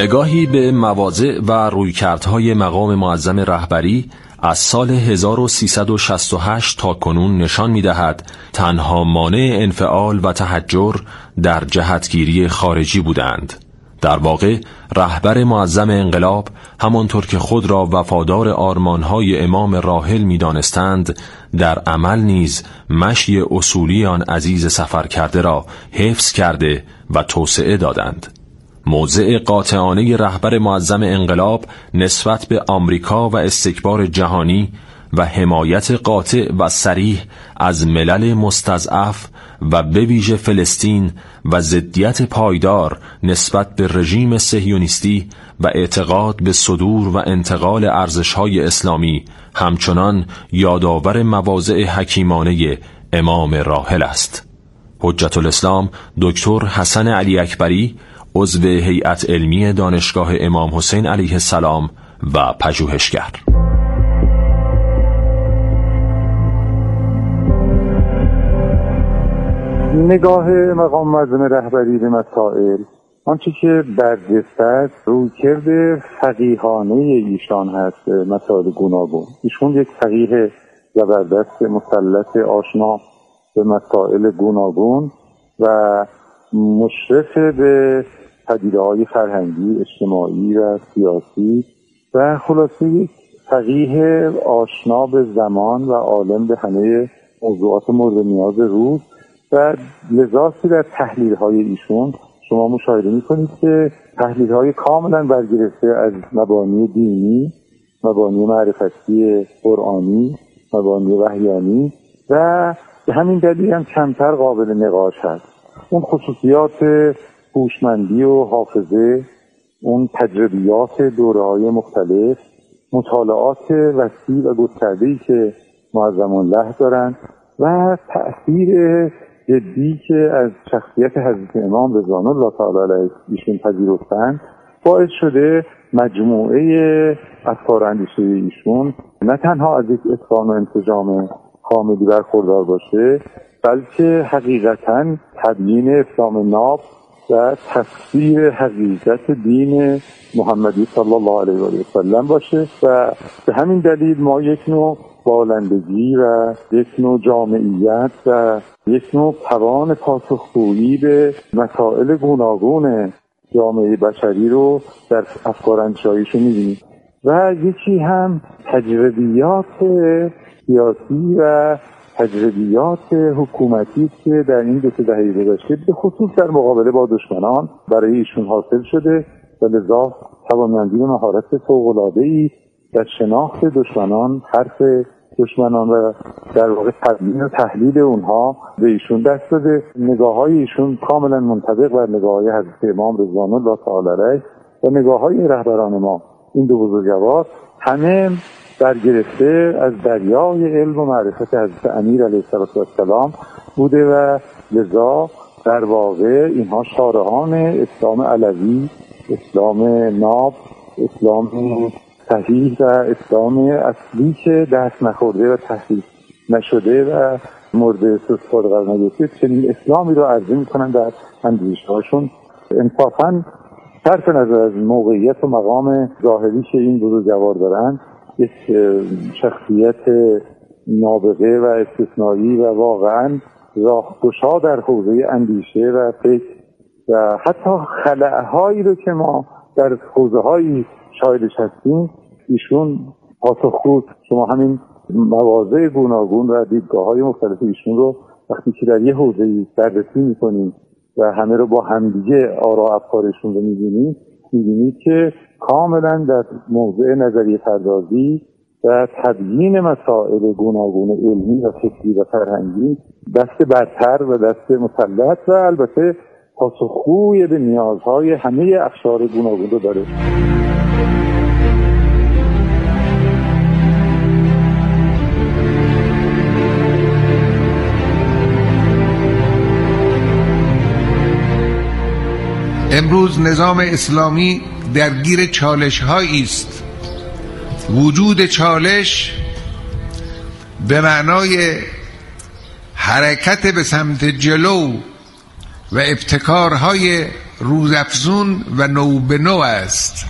نگاهی به مواضع و رویکردهای مقام معظم رهبری از سال 1368 تا کنون نشان می‌دهد تنها مانع انفعال و تحجر در جهتگیری خارجی بودند. در واقع رهبر معظم انقلاب همانطور که خود را وفادار آرمانهای امام راحل می‌دانستند، در عمل نیز مشی اصولی آن عزیز سفر کرده را حفظ کرده و توسعه دادند. موضع قاطعانه رهبر معظم انقلاب نسبت به آمریکا و استکبار جهانی و حمایت قاطع و صریح از ملل مستضعف و به ویژه فلسطین و ضدیت پایدار نسبت به رژیم صهیونیستی و اعتقاد به صدور و انتقال ارزش‌های اسلامی همچنان یادآور مواضع حکیمانه امام راحل است. حجت الاسلام دکتر حسن علی اکبری، عضو هیئت علمی دانشگاه امام حسین علیه السلام و پژوهشگر. نگاه مقام معظم رهبری به مسائل، آنچه که برجسته است رویکرد فقیهانه ایشان هست. مسائل گوناگون، ایشون یک فقیه زبردست مسلط آشنا به مسائل گوناگون و مشرف به پدیده‌های فرهنگی، اجتماعی و سیاسی و خلاصه یک فقیه آشنا به زمان و عالم به همه موضوعات مورد نیاز روز و لذاتی در تحلیل‌های ایشون شما مشاهده می‌کنید که تحلیل‌های کاملاً برگرفته از مبانی دینی، مبانی معرفتی قرآنی، مبانی وحیانی و به همین دلیل هم کمتر قابل نقاش هست. اون خصوصیات هوشمندی و حافظه، اون تجربیات دوره‌های مختلف، مطالعات وسیع و گسترده‌ای که معظمون له دارن و تأثیر جدی که از شخصیت حضرت امام رضوان الله تعالی علیه ایشون پذیرفتن باعث شده مجموعه افکار اندیشه ایشون نه تنها از یک اتقان و انسجام کاملی برخوردار باشه، بلکه حقیقتاً تبیین اسلام ناب و تفسیر حقیقت دین محمدی صلی الله علیه و سلم باشه و به همین دلیل ما یک نوع بالندگی و یک نوع جامعیت و یک نوع توان پاسخگویی به مسائل گوناگون جامعه بشری رو در افکار اندیشه‌هایشون می‌بینیم و یکی هم تجربیات سیاسی و تجربیات حکومتی که در این 2 دهه گذشته به خصوص در مقابله با دشمنان برای ایشون حاصل شده و لذا توانمندی و مهارت فوق‌العاده‌ای در شناخت دشمنان، حرف دشمنان و در واقع تبیین و تحلیل اونها به ایشون دست داده. نگاه‌های ایشون کاملا منطبق بر نگاه‌های حضرت امام رضوان الله تعالی علیه و نگاه‌های رهبران ما، این 2 بزرگوار، همه برگرفته از دریای علم و معرفت حضرت امیر علیه السلام بوده و لذا در واقع اینها شارحان اسلام علوی، اسلام ناب، اسلام صحیح و اسلام اصلی که دست نخورده و تحریف نشده و مورد سوء قرار نگرفته، چنین اسلامی رو عرضه میکنن در اندیشه‌هاشون. انصافاً صرف نظر از موقعیت و مقام ظاهری که این بزرگوار دارن، یک شخصیت نابغه و استثنایی و واقعاً راهگشا در حوزه اندیشه و فکر و حتی خلأهایی رو که ما در حوزه‌های شاهدش هستیم ایشون پاسخگو. شما همین مواضع گوناگون و دیدگاه‌های مختلف ایشون رو وقتی که در یه حوزه‌ای بررسی می‌کنید و همه رو با همدیگه آرا افکارشون رو می‌بینید که کاملا در موضع نظریه پردازی و تبیین مسائل گوناگون علمی و فکری و فرهنگی دست برتر و دست مسلط و البته پاسخگوی به نیازهای همه اقشار گوناگون رو داره. امروز نظام اسلامی درگیر چالش‌هایی است. وجود چالش به معنای حرکت به سمت جلو و ابتکارهای روزافزون و نو به نو است.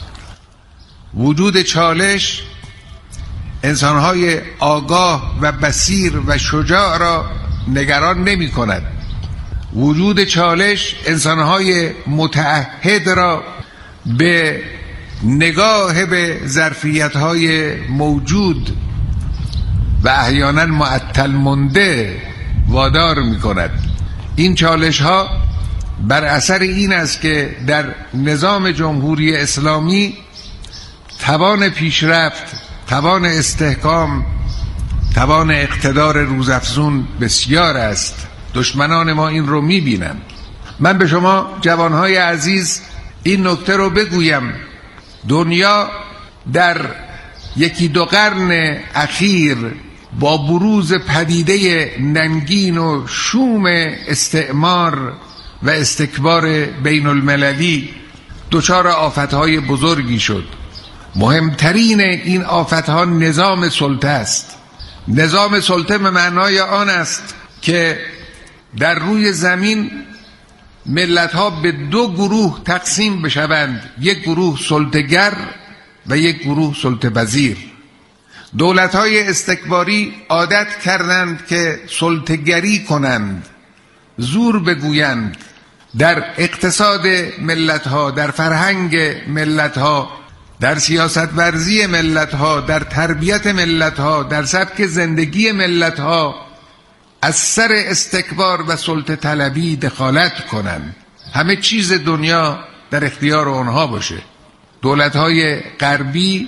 وجود چالش انسانهای آگاه و بصیر و شجاع را نگران نمی کند. وجود چالش انسانهای متعهد را به نگاه به ظرفیت‌های موجود و احیانا معطل مانده وادار می کند. این چالش ها بر اثر این است که در نظام جمهوری اسلامی توان پیشرفت، توان استحکام، توان اقتدار روزافزون بسیار است. دشمنان ما این رو می بینند. من به شما جوانهای عزیز این نکته رو بگویم: دنیا در یکی دو قرن اخیر با بروز پدیده ننگین و شوم استعمار و استکبار بین المللی دچار آفتهای بزرگی شد. مهمترین این آفتها نظام سلطه است. نظام سلطه به معنای آن است که در روی زمین ملت‌ها به دو گروه تقسیم بشوند: یک گروه سلطه‌گر و یک گروه سلطه‌پذیر. دولت‌های استکباری عادت کردند که سلطه‌گری کنند، زور بگویند در اقتصاد ملت‌ها، در فرهنگ ملت‌ها، در سیاست ورزی ملت‌ها، در تربیت ملت‌ها، در سبک زندگی ملت‌ها از سر استکبار و سلطه طلبی دخالت کنند. همه چیز دنیا در اختیار آنها باشه. دولت‌های غربی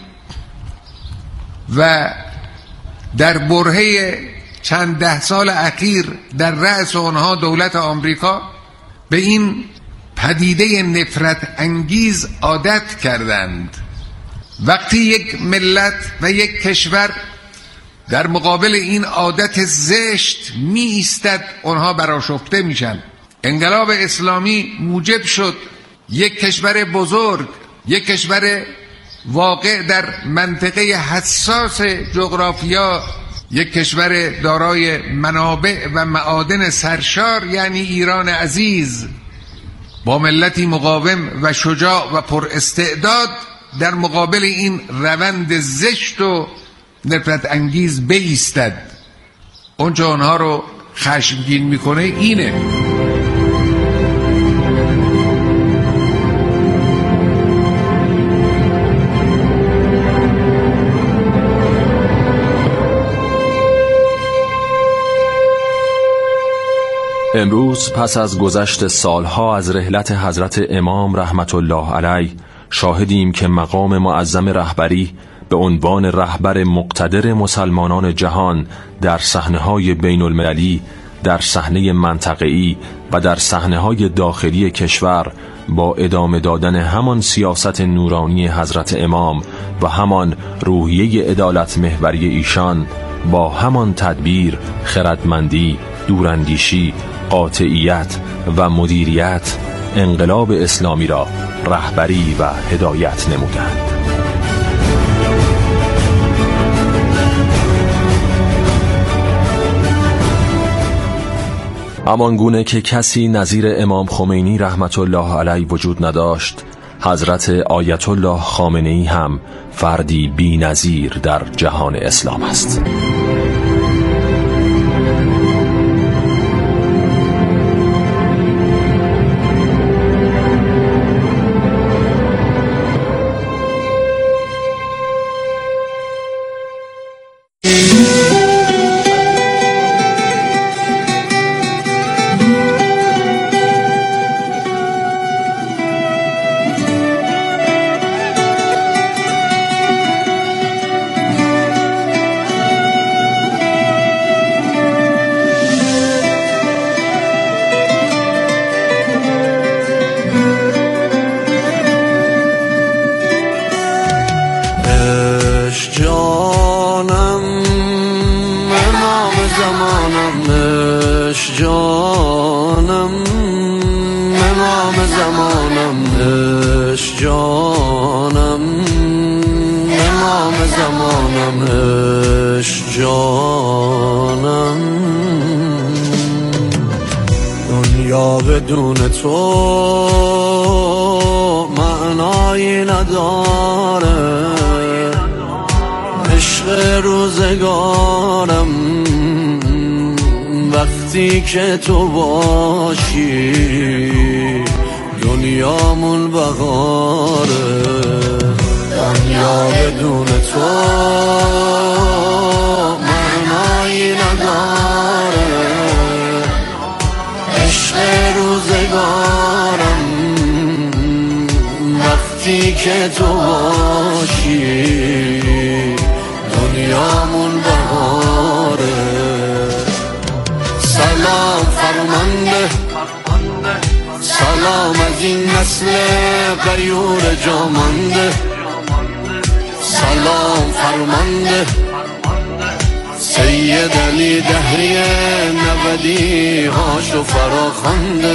و در برهه چند ده سال اخیر در رأس آنها دولت آمریکا به این پدیده نفرت انگیز عادت کردند. وقتی یک ملت و یک کشور در مقابل این عادت زشت می ایستد، آنها برآشفته میشن. انقلاب اسلامی موجب شد یک کشور بزرگ، یک کشور واقع در منطقه حساس جغرافیا، یک کشور دارای منابع و معادن سرشار یعنی ایران عزیز، با ملتی مقاوم و شجاع و پر استعداد در مقابل این روند زشت و نفرت انگیز بایستد. اونچه آنها رو خشمگین میکنه اینه. امروز پس از گذشت سالها از رحلت حضرت امام رحمت الله علیه شاهدیم که مقام معظم رهبری به عنوان رهبر مقتدر مسلمانان جهان در صحنه‌های بین المللی، در صحنه منطقه‌ای و در صحنه‌های داخلی کشور با ادامه دادن همان سیاست نورانی حضرت امام و همان روحیه عدالت محوری ایشان، با همان تدبیر، خردمندی، دوراندیشی، قاطعیت و مدیریت انقلاب اسلامی را رهبری و هدایت نمودند. همان گونه که کسی نظیر امام خمینی رحمت الله علیه وجود نداشت، حضرت آیت الله خامنه‌ای هم فردی بی‌نظیر در جهان اسلام است. دنیا بدون تو معنایی نداره، عشق روزگارم وقتی که تو باشی دنیامون بهاره. دنیا بدون تو معنایی نداره، عشق روزگارم وقتی که تو باشی دنیامون بهاره. سلام فرمانده، سلام از این نسل غیور جامانده، سلام فرمانده سید علی دهری نودی هاشو فراخوانده،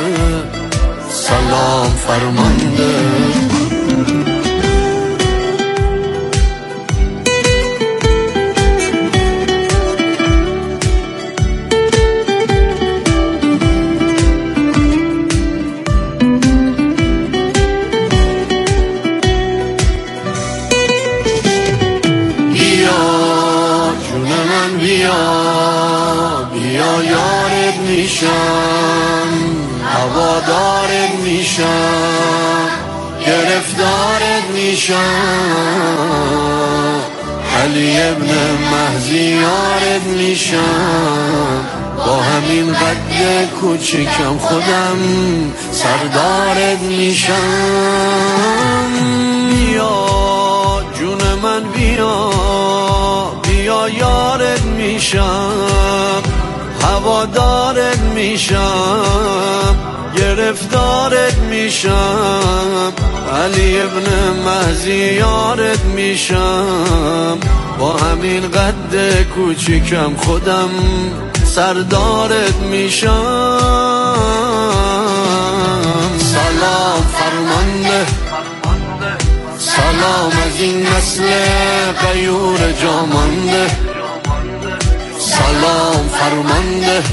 سلام فرمانده. بیا یارت میشم، هوادارت میشم، گرفتارت میشم، علی ابن مهدی یارت میشم، با همین قد کوچیکم خودم سردارت میشم. بیا جون من بیا، بیا یارت میشم، هوادارت میشم، گرفتارت میشم، علی ابن مهدی یارت میشم، با همین قد کوچیکم خودم سردارت میشم. سلام فرمانده، سلام از این نسل غیور جامانده، سلام فرمانده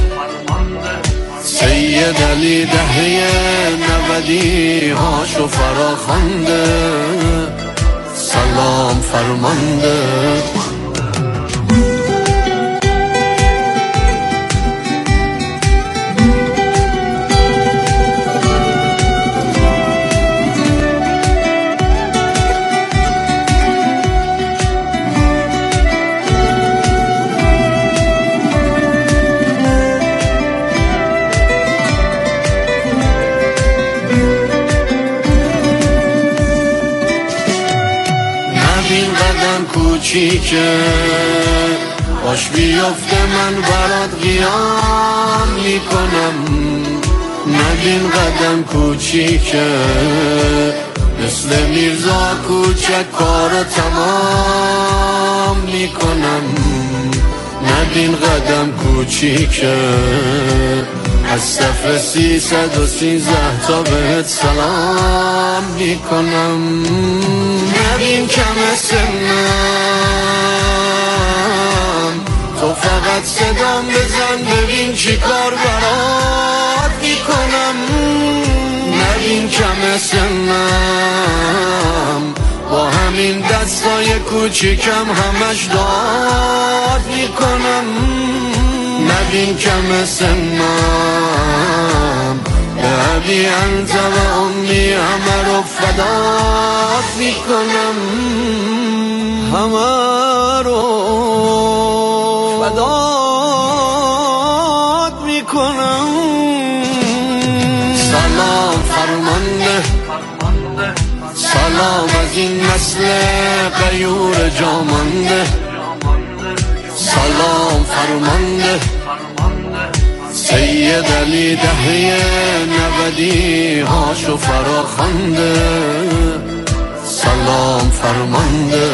سید علی دهری نودی هاشو فراخوانده، سلام فرمانده. این قدم کوچیکه باش بیفته من برات قیام میکنم، ندین قدم کوچیکه مثل میرزا کوچک کارو تمام میکنم، ندین قدم کوچیکه از صف 313 تا بهت سلام میکنم. نبین کم سنم تو فقط صدام بزن ببین چی کار برات میکنم. نبین کم سنم با همین دستای کوچیکم همش داد میکنم. نبین کم سنم به ابی انت و امی همه رو فدات میکنم، همه رو فدات میکنم. سلام فرمانده، سلام از این نسل غیور جامانده، سلام فرمانده سید علی دهری نودی هاشو فراخوانده، سلام فرمانده.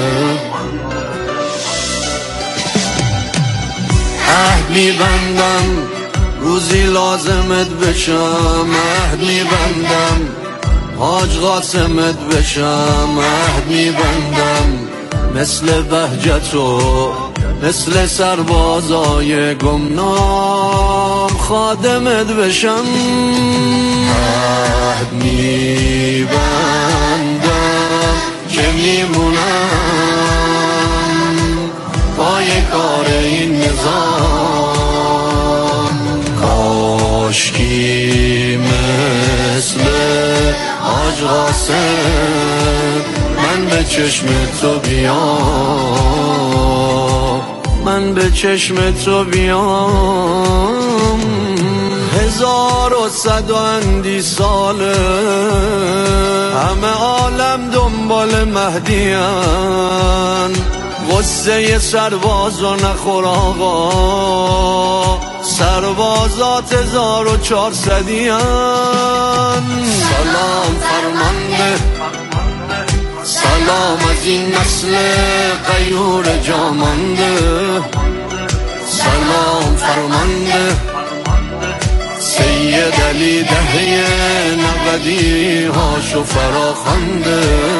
عهد میبندم روزی لازمت بشم، عهد میبندم حاج قاسمت بشم، عهد میبندم مثل بهجتو مثل سربازای گمنام خادمت بشم. عهد میبندم که میمونم پای کار این نظام. کاشکی مثل حاج قاسم من به چشم تو بیام، من به چشم تو بیام. 1100 ساله همه عالم دنبال مهدیان، غصه سربازو نخور آقا، سربازات 1400یان. سلام فرمانده، سلام از این نسل غیور جامانده. سلام فرمانده سید علی دهه 90 هاشو فراخوانده.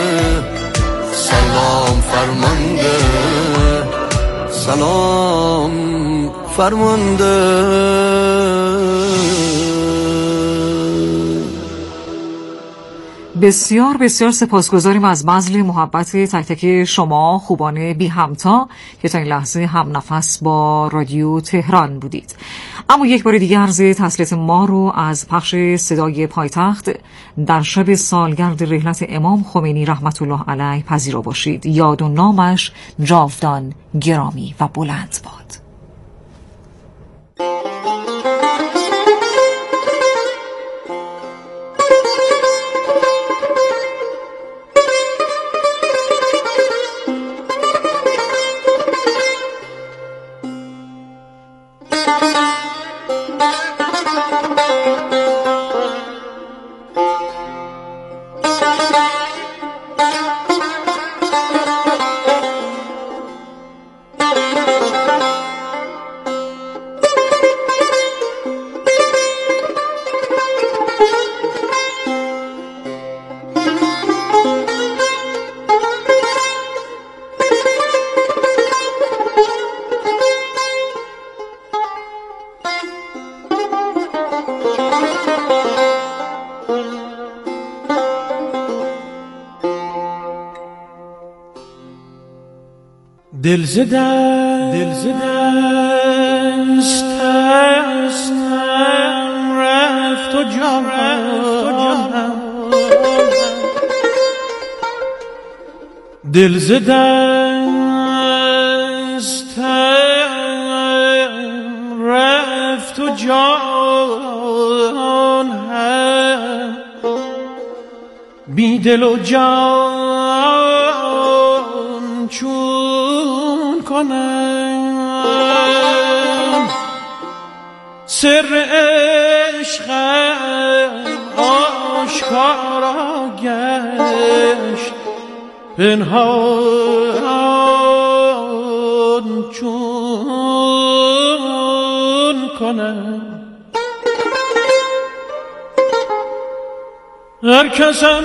سلام فرمانده، سلام فرمانده. بسیار بسیار سپاسگزاریم از بذل محبت تک تک شما خوبان بی همتا که تا این لحظه هم نفس با رادیو تهران بودید. اما یک بار دیگه عرض تسلیت ما رو از پخش صدای پایتخت در شب سالگرد رحلت امام خمینی رحمت الله علیه پذیرا باشید. یاد و نامش جاودان گرامی و بلند باد. دل زدن استم رفت و جانم، دل زدن استم رفت و جانم، بی دل و جان چون کنم، سر عشقم آشکارا گشت، پنهان چون کنم. هر کسم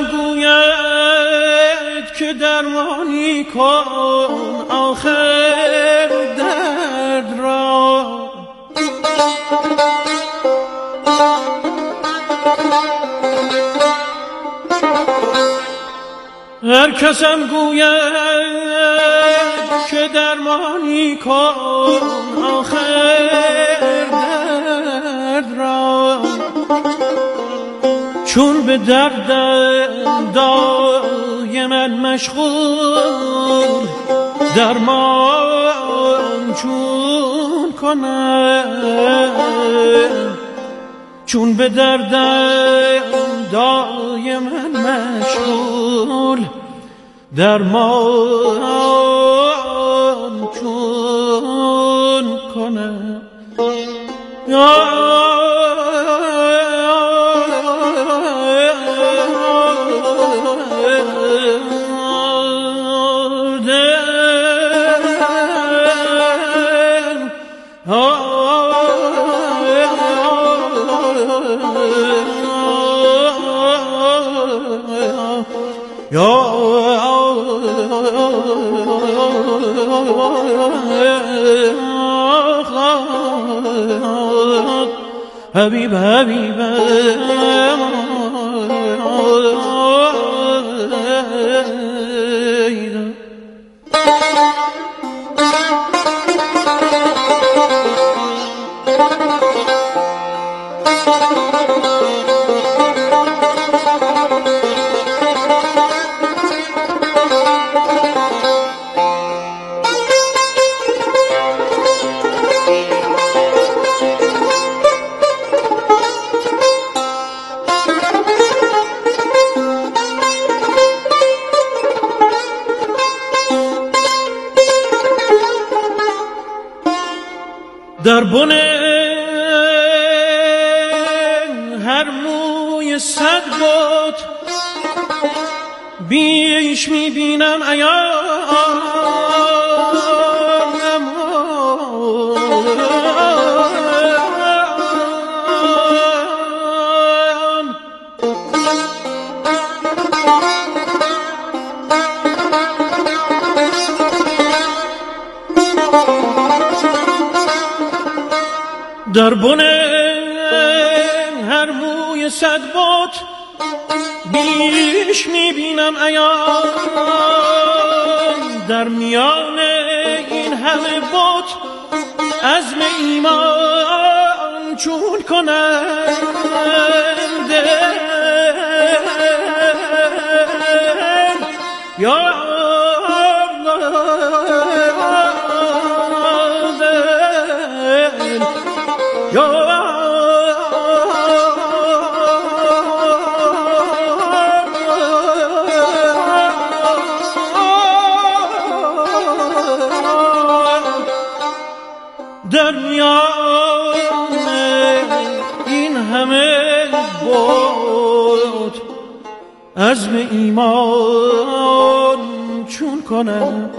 گوید که درمانی کن آخر درد را، هر کسم گوید که درمانی کن آخر درد را، چون به درد دای من مشغول درمان چون کنم، چون به درد دای من مشغول درمان چون کنم. حبیب حبیب در بن هر موی صد بت بیش میبینم عیان در بن هر موی صد بت بیش میبینم عیان در میان این همه بت عزم ایمان چون کنند یا در میان این همه بود عزم ایمان چون کنم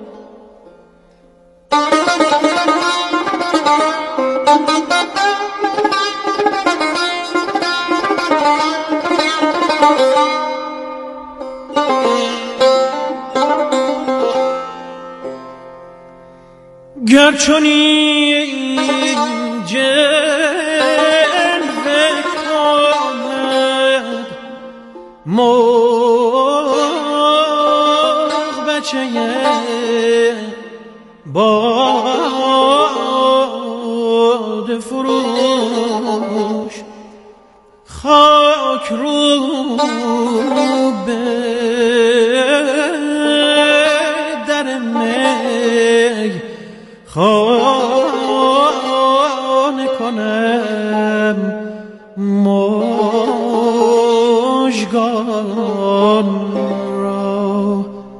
گرچونی جلوه کند مرغ بچه باد فروش خاک رو به در می خانه کنم مژگان را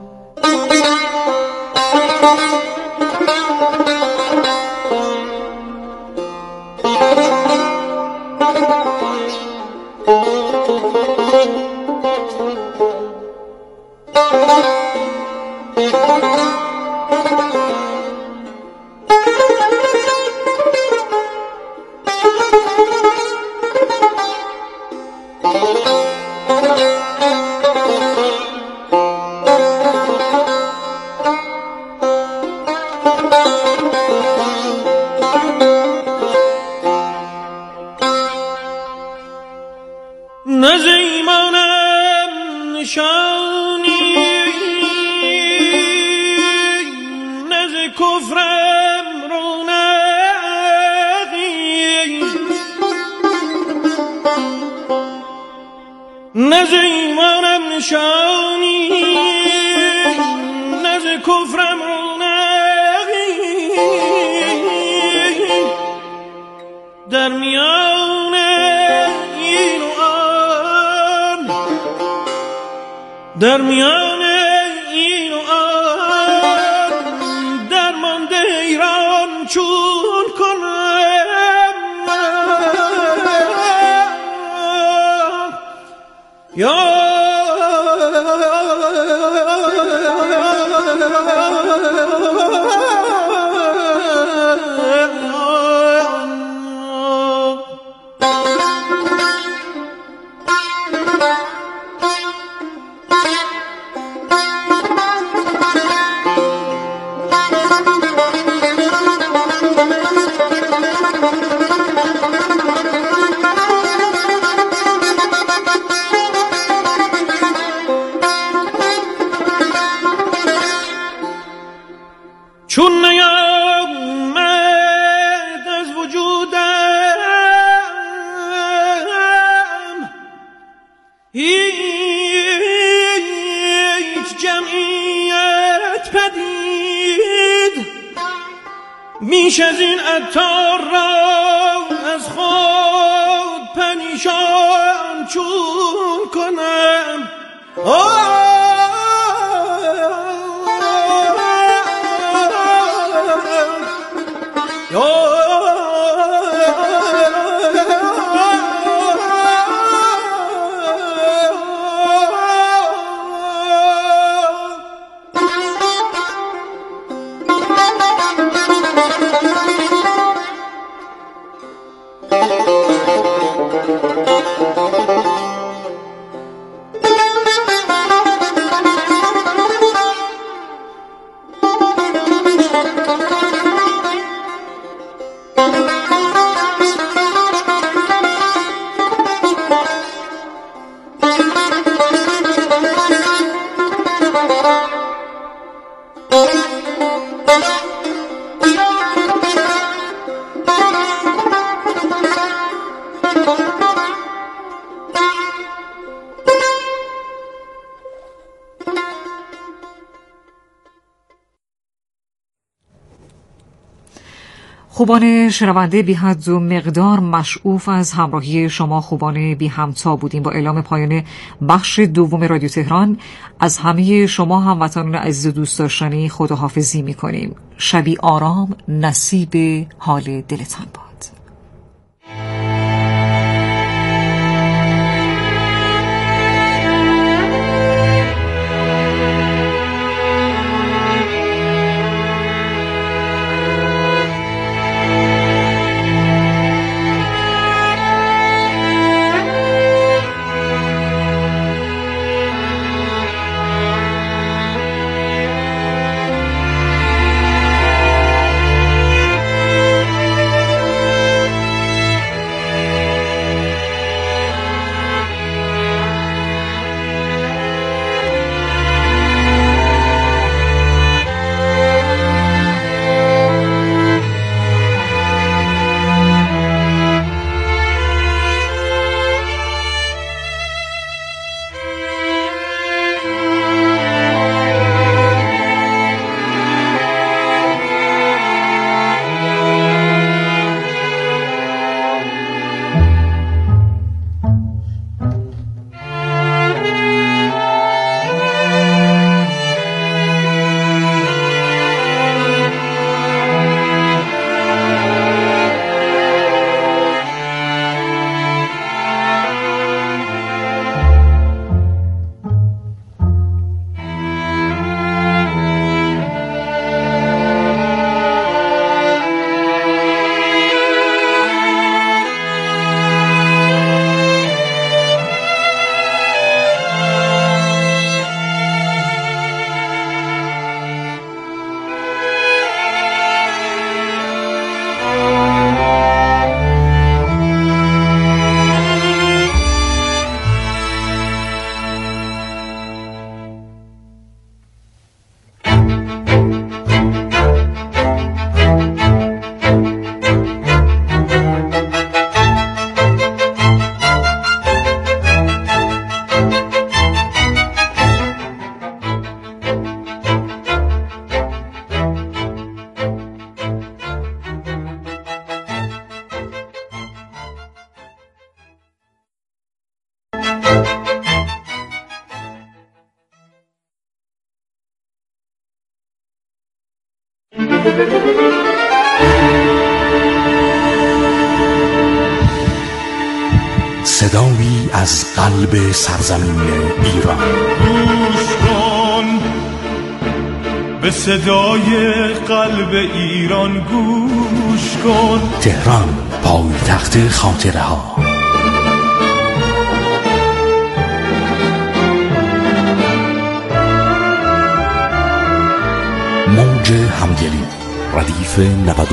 نز ایمانم نشانی نز کفرم رونقی نز ایمانم نشانی نز کفرم رونقی در میان این و آن در میان این و آن درمانده ایران چون کنم یا میش از این عطار را از خود پریشان چون کنم. خوبان شنونده بی حد و مقدار مشعوف از همراهی شما خوبان بی همتا بودیم. با اعلام پایان بخش دوم رادیو تهران از همه شما هموطنان عزیز و دوست داشتنی خداحافظی می‌کنیم. شبی آرام نصیب حال دلتان باد. صدایی از قلب سرزمین ایران. گوش کن به صدای قلب ایران، گوش کن. تهران، پایتخت خاطره ها. موج همدلی، ردیف 92.